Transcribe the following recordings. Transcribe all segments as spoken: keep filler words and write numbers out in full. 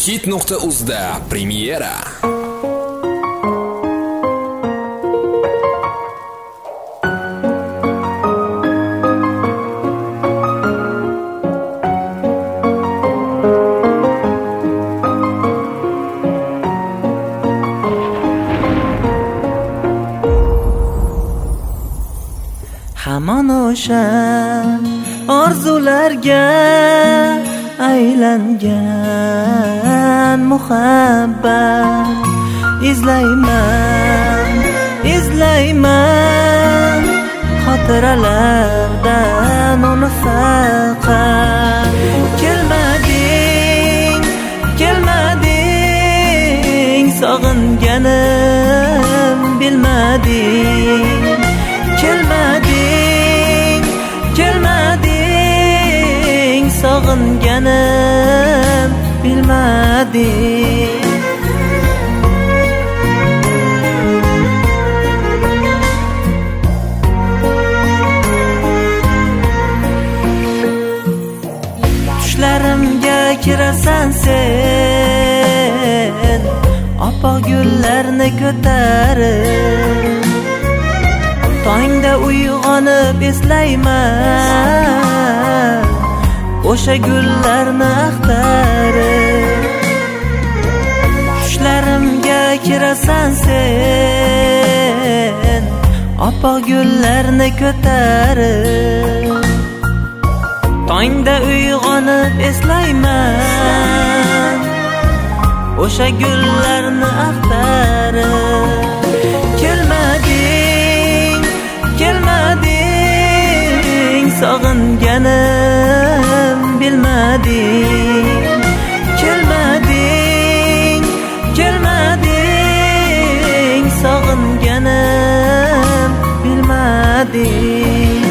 hit nuqta uzda premyera. Hamon o'sha orzularga aylangan muhabbat izlayman, izlayman xotiralardan uni faqat. Kelmading, kelmading, sog'inganim bilmading. Kelmading, kelmading, sog'inganim bilmading. Tushlarimga kirasan sen, oppoq gullarni ko'tarib. Tongda uyg'onib eslayman o'sha gullarni axtarib. Tushlarimga kirasan sen, oppoq gullarni ko'tarib. Tongda uyg'onib eslayman o'sha gullarni axtarib. Kelmading, kelmading, sog'inganim bilmading. Kelmading, kelmading, sog'inganim bilmading.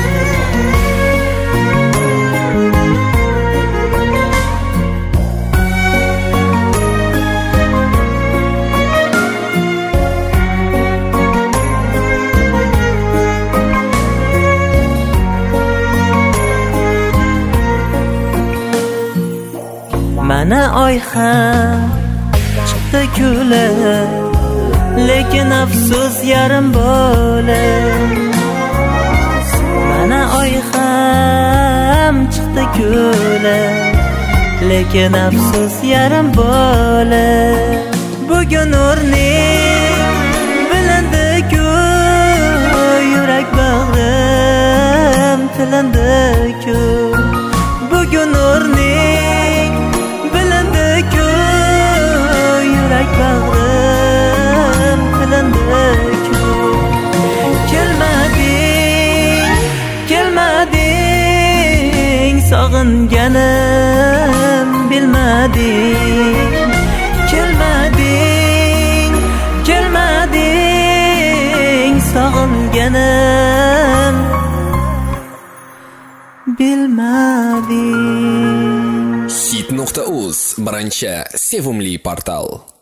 Mana oy ham chiqdi kulib, lekin afsus yarim bo'lib. Mana oy ham chiqdi kulib, lekin afsus yarim bo'lib. Bugun o'rning bilindi-ku, yurak bag'rim tilindi-ku. Bugun o'rning bilindi-ku, yurak bag'rim tilindi-ku. Kelmading, kelmading, sog'inganim bilmading. Kelmading, kelmading, sog'inganim bilmading. hit nuqta uz birinchi sevimli portal.